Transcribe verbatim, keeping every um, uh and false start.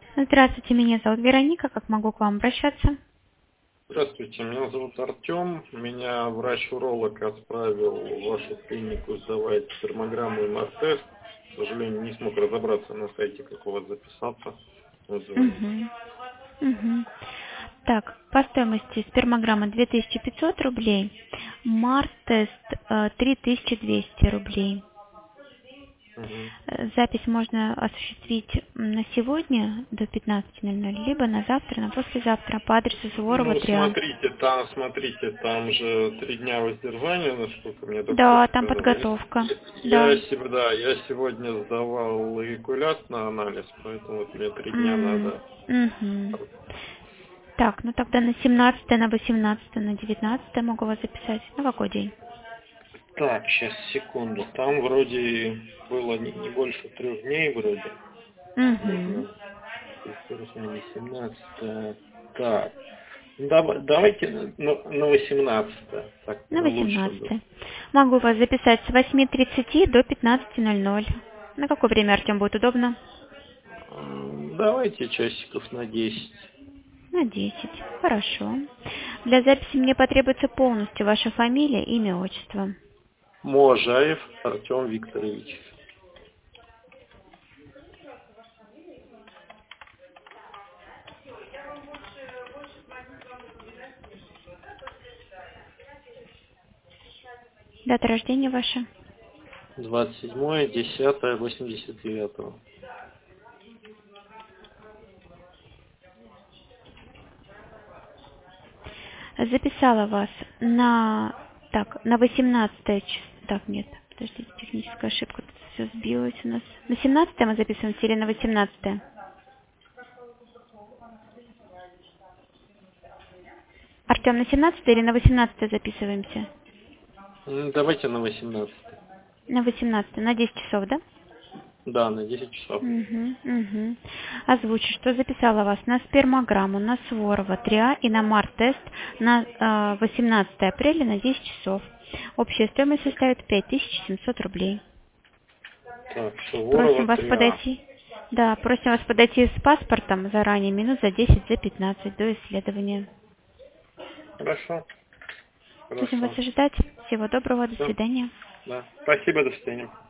Здравствуйте, меня зовут Вероника. Как могу к вам обращаться? Здравствуйте, меня зовут Артем. Меня врач-уролог отправил в вашу клинику сдавать спермограмму и мар-тест. К сожалению, не смог разобраться на сайте, как у вас записаться. Вот звоню. Угу. Угу. Так, по стоимости спермограмма две тысячи пятьсот рублей, мар-тест э, три тысячи двести рублей. Мгм. Э, Запись можно осуществить на сегодня до пятнадцати ноль ноль, либо на завтра, на послезавтра по адресу Суворова Ну, три А. смотрите, там, смотрите, там же три дня воздержания, насколько мне доктор Да, там сказал. Я, подготовка. я, Да. себе- да, я сегодня сдавал эякулят на анализ, поэтому вот мне три дня М, надо. мгм. Так, ну тогда на семнадцатое, на восемнадцатое, на девятнадцатое могу вас записать. На какой день? Так, сейчас, секунду. Там вроде было не, не больше трех дней вроде. Угу. Ага. Воскресенье, семнадцатое. Так. Ну, дава- давайте на, на на восемнадцатое. Так На лучше было. восемнадцатое. Могу вас записать с восьми тридцати до пятнадцати ноль ноль. На какое время, Артем, будет удобно? М, Давайте часиков на десять. На десять. Хорошо. Для записи мне потребуется полностью ваша фамилия, имя, отчество. Можаев Артем Викторович. Дата рождения ваша. двадцать седьмое десятое восемьдесят девятого. Записала вас на... Так, на восемнадцатое число. Так, нет, подождите, техническая ошибка. Тут все сбилось у нас. На семнадцатое мы записываемся или на восемнадцатое? Артем, на семнадцатое или на восемнадцатое записываемся? М, Давайте на восемнадцатое. На восемнадцатое, на десять часов, да? Да, на десять часов. Угу, угу. Озвучу, что записала вас на спермограмму, на Суворова три А и на мар-тест на э, восемнадцатое апреля на десять часов. Общая стоимость составит пять тысяч семьсот рублей. Так, Просим Суворова вас три А. подойти. Да, просим вас подойти с паспортом заранее, минут за десять, за пятнадцать до исследования. Хорошо, Будем вас хорошо. ожидать. Всего доброго, до Все, свидания. да. Спасибо, до свидания.